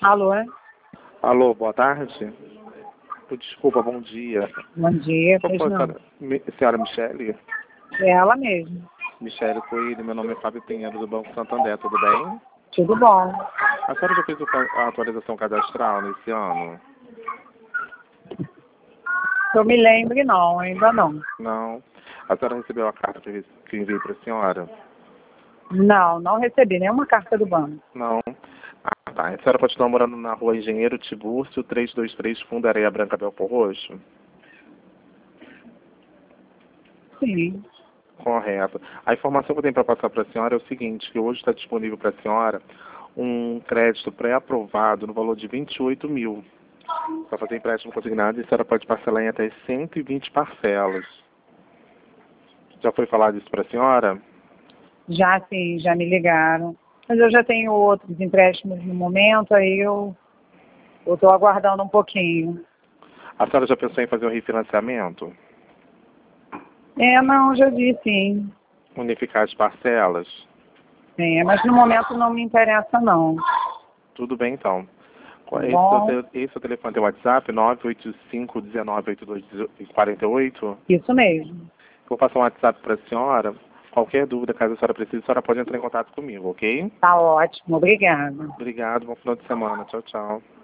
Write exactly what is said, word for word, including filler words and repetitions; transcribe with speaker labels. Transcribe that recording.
Speaker 1: Alô?
Speaker 2: Alô, boa tarde. Desculpa, bom dia.
Speaker 1: Bom dia,
Speaker 2: Qual
Speaker 1: pois
Speaker 2: foi a
Speaker 1: não.
Speaker 2: senhora, Mi- senhora Michele?
Speaker 1: É ela mesmo.
Speaker 2: Michele Coelho, meu nome é Fábio Pinheiro, do Banco Santander, tudo bem?
Speaker 1: Tudo bom.
Speaker 2: A senhora já fez o ca- a atualização cadastral nesse ano?
Speaker 1: Que eu me lembre, não, ainda não.
Speaker 2: Não. A senhora recebeu a carta que eu que eu enviei para a senhora?
Speaker 1: Não, não recebi nenhuma carta do banco.
Speaker 2: Não. Ah, tá. A senhora continua morando na rua Engenheiro Tibúrcio, trezentos e vinte e três, Fundo Areia Branca, Belfor Roxo?
Speaker 1: Sim.
Speaker 2: Correto. A informação que eu tenho para passar para a senhora é o seguinte, que hoje está disponível para a senhora um crédito pré-aprovado no valor de vinte e oito mil. Para fazer empréstimo consignado, e a senhora pode parcelar em até cento e vinte parcelas. Já foi falado isso para a senhora?
Speaker 1: Já sim, já me ligaram. Mas eu já tenho outros empréstimos no momento, aí eu estou aguardando um pouquinho.
Speaker 2: A senhora já pensou em fazer um refinanciamento?
Speaker 1: É, não, já vi sim.
Speaker 2: Unificar as parcelas?
Speaker 1: É, mas no momento não me interessa não.
Speaker 2: Tudo bem, então.
Speaker 1: Tá
Speaker 2: Esse, é o
Speaker 1: bom?
Speaker 2: teu- esse é o telefone do WhatsApp, nove oito cinco, um nove, oito dois quatro oito.
Speaker 1: Isso mesmo.
Speaker 2: Vou passar um WhatsApp para a senhora. Qualquer dúvida, caso a senhora precise, a senhora pode entrar em contato comigo, ok?
Speaker 1: Tá ótimo, obrigada.
Speaker 2: Obrigado, bom final de semana. Tchau, tchau.